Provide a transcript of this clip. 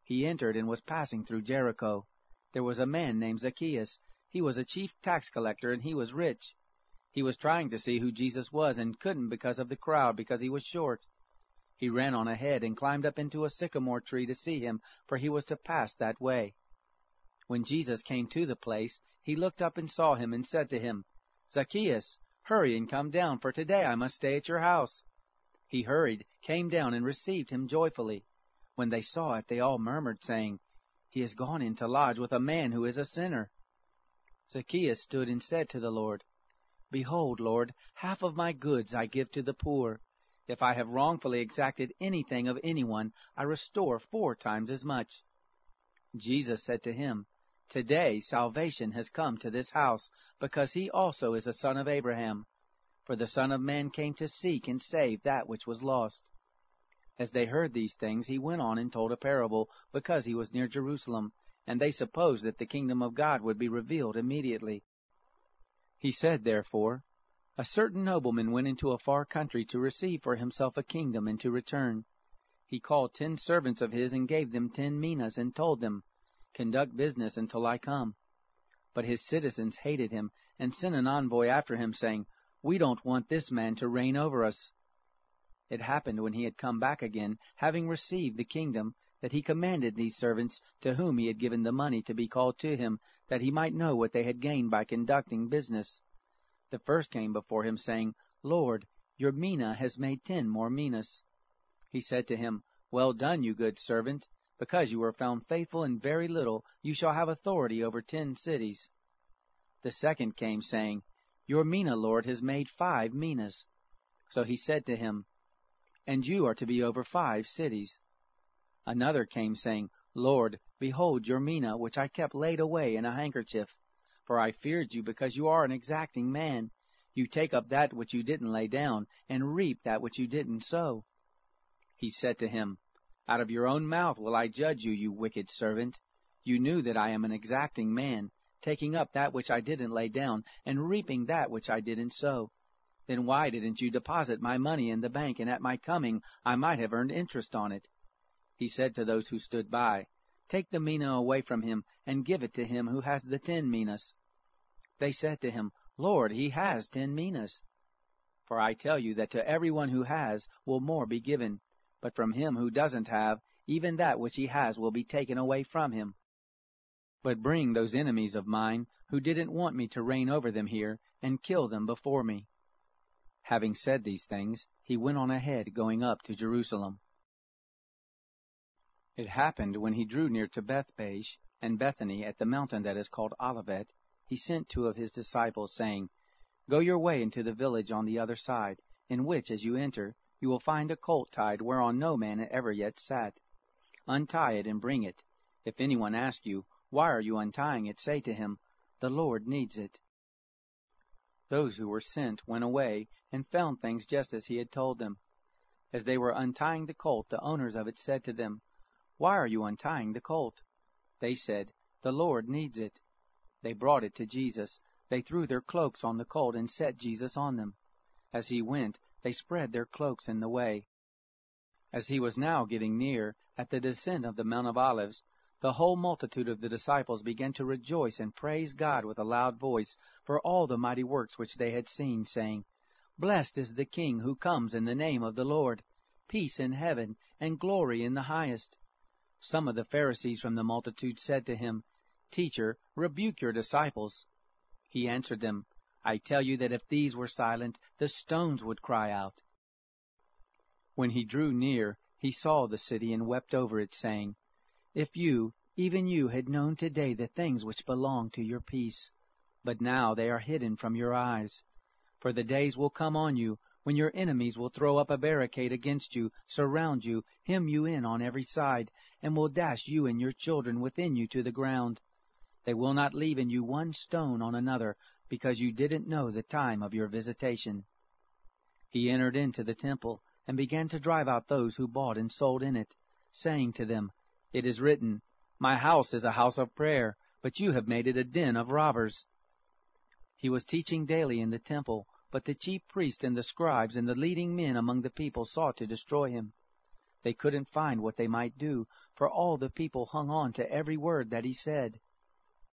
he entered and was passing through Jericho. There was a man named Zacchaeus. He was a chief tax collector, and he was rich. He was trying to see who Jesus was, and couldn't because of the crowd, because he was short. He ran on ahead and climbed up into a sycamore tree to see him, for he was to pass that way. When Jesus came to the place, he looked up and saw him, and said to him, "Zacchaeus, hurry and come down, for today I must stay at your house." He hurried, came down, and received him joyfully. When they saw it, they all murmured, saying, "He has gone in to lodge with a man who is a sinner." Zacchaeus stood and said to the Lord, "Behold, Lord, half of my goods I give to the poor. If I have wrongfully exacted anything of anyone, I restore 4 times as much." Jesus said to him, "Today salvation has come to this house, because he also is a son of Abraham. For the Son of Man came to seek and save that which was lost." As they heard these things, he went on and told a parable, because he was near Jerusalem, and they supposed that the kingdom of God would be revealed immediately. He said, therefore, "A certain nobleman went into a far country to receive for himself a kingdom and to return. He called 10 servants of his and gave them 10 minas, and told them, 'Conduct business until I come.' But his citizens hated him, and sent an envoy after him, saying, 'We don't want this man to reign over us.' It happened when he had come back again, having received the kingdom, that he commanded these servants, to whom he had given the money, to be called to him, that he might know what they had gained by conducting business. The first came before him, saying, 'Lord, your mina has made 10 more minas.' He said to him, 'Well done, you good servant. Because you were found faithful in very little, you shall have authority over 10 cities. The second came, saying, 'Your mina, Lord, has made 5 minas.' So he said to him, 'And you are to be over 5 cities. Another came, saying, 'Lord, behold your mina, which I kept laid away in a handkerchief. For I feared you, because you are an exacting man. You take up that which you didn't lay down, and reap that which you didn't sow.' He said to him, 'Out of your own mouth will I judge you, you wicked servant. You knew that I am an exacting man, taking up that which I didn't lay down, and reaping that which I didn't sow. Then why didn't you deposit my money in the bank, and at my coming I might have earned interest on it?' He said to those who stood by, 'Take the mina away from him, and give it to him who has the 10 minas. They said to him, 'Lord, he has 10 minas.' For I tell you that to everyone who has will more be given, but from him who doesn't have, even that which he has will be taken away from him. But bring those enemies of mine, who didn't want me to reign over them here, and kill them before me." Having said these things, he went on ahead, going up to Jerusalem. It happened, when he drew near to Bethphage and Bethany at the mountain that is called Olivet, he sent 2 of his disciples, saying, "Go your way into the village on the other side, in which, as you enter, you will find a colt tied, whereon no man ever yet sat. Untie it and bring it. If anyone asks you, 'Why are you untying it?' say to him, 'The Lord needs it.'" Those who were sent went away, and found things just as he had told them. As they were untying the colt, the owners of it said to them, "Why are you untying the colt?" They said, "The Lord needs it." They brought it to Jesus. They threw their cloaks on the colt and set Jesus on them. As he went, they spread their cloaks in the way. As he was now getting near, at the descent of the Mount of Olives, the whole multitude of the disciples began to rejoice and praise God with a loud voice for all the mighty works which they had seen, saying, "Blessed is the King who comes in the name of the Lord. Peace in heaven, and glory in the highest." Some of the Pharisees from the multitude said to him, "Teacher, rebuke your disciples." He answered them, "I tell you that if these were silent, the stones would cry out." When he drew near, he saw the city and wept over it, saying, "If you, even you, had known today the things which belong to your peace, but now they are hidden from your eyes. For the days will come on you, when your enemies will throw up a barricade against you, surround you, hem you in on every side, and will dash you and your children within you to the ground. They will not leave in you one stone on another, because you didn't know the time of your visitation." He entered into the temple, and began to drive out those who bought and sold in it, saying to them, "It is written, 'My house is a house of prayer,' but you have made it a den of robbers." He was teaching daily in the temple, but the chief priests and the scribes and the leading men among the people sought to destroy him. They couldn't find what they might do, for all the people hung on to every word that he said.